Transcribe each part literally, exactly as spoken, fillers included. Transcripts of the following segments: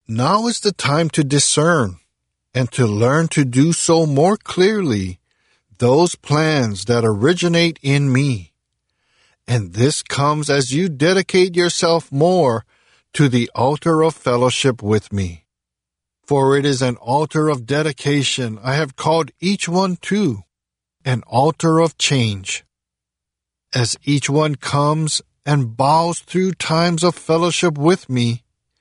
Now is the time to discern and to learn to do so more clearly those plans that originate in me. And this comes as you dedicate yourself more to the altar of fellowship with me. For it is an altar of dedication I have called each one to, an altar of change. As each one comes and bows through times of fellowship with me,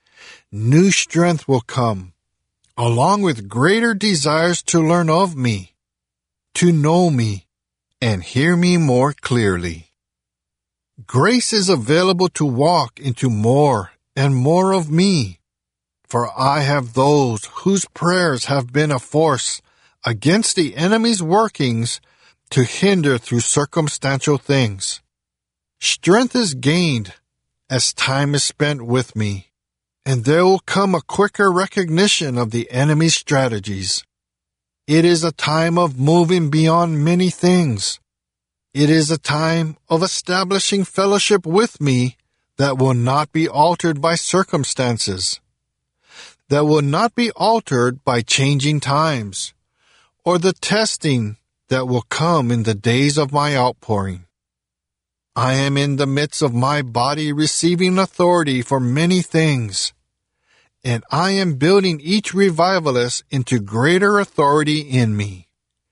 new strength will come, along with greater desires to learn of me, to know me, and hear me more clearly. Grace is available to walk into more and more of me, for I have those whose prayers have been a force against the enemy's workings to hinder through circumstantial things. Strength is gained as time is spent with me, and there will come a quicker recognition of the enemy's strategies. It is a time of moving beyond many things. It is a time of establishing fellowship with me that will not be altered by circumstances, that will not be altered by changing times, or the testing that will come in the days of my outpouring. I am in the midst of my body receiving authority for many things, and I am building each revivalist into greater authority in me.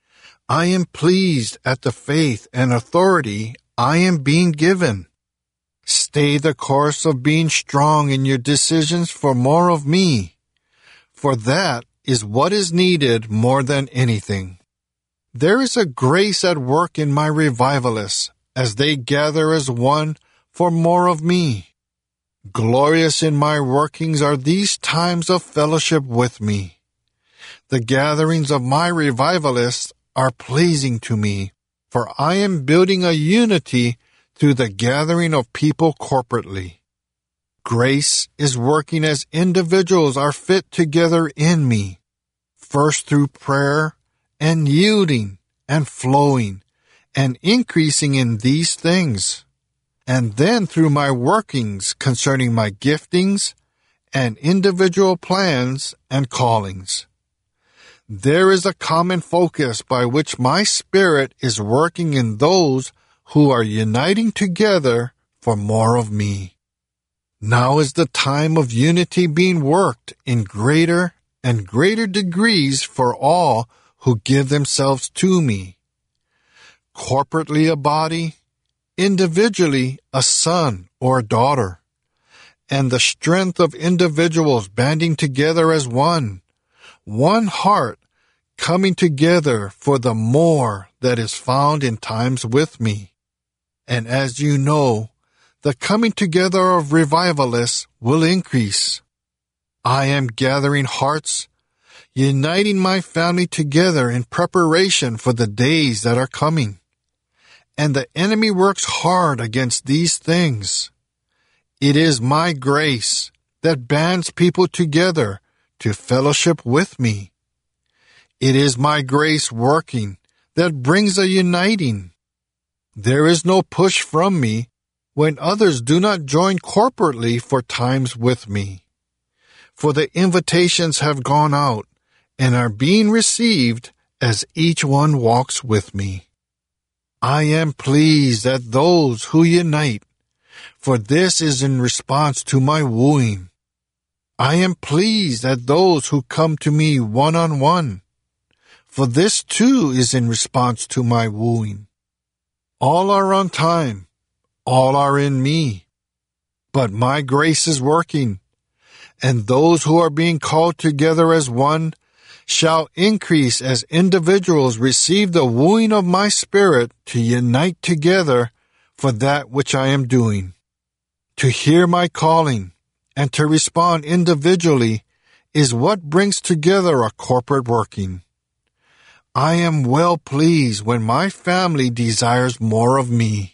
I am pleased at the faith and authority I am being given. Stay the course of being strong in your decisions for more of me, for that is what is needed more than anything. There is a grace at work in my revivalists as they gather as one for more of me. Glorious in my workings are these times of fellowship with me. The gatherings of my revivalists are pleasing to me, for I am building a unity through the gathering of people corporately. Grace is working as individuals are fit together in me, first through prayer and yielding and flowing and increasing in these things, and then through my workings concerning my giftings and individual plans and callings. There is a common focus by which my spirit is working in those who are uniting together for more of me. Now is the time of unity being worked in greater and greater degrees for all who give themselves to me. Corporately a body, individually a son or a daughter, and the strength of individuals banding together as one, one heart coming together for the more that is found in times with me. And as you know, the coming together of revivalists will increase. I am gathering hearts, uniting my family together in preparation for the days that are coming. And the enemy works hard against these things. It is my grace that bands people together to fellowship with me. It is my grace working that brings a uniting. There is no push from me when others do not join corporately for times with me. For the invitations have gone out and are being received as each one walks with me. I am pleased at those who unite, for this is in response to my wooing. I am pleased at those who come to me one-on-one, for this too is in response to my wooing. All are on time, all are in me, but my grace is working, and those who are being called together as one shall increase as individuals receive the wooing of my spirit to unite together for that which I am doing. To hear my calling and to respond individually is what brings together a corporate working. I am well pleased when my family desires more of me.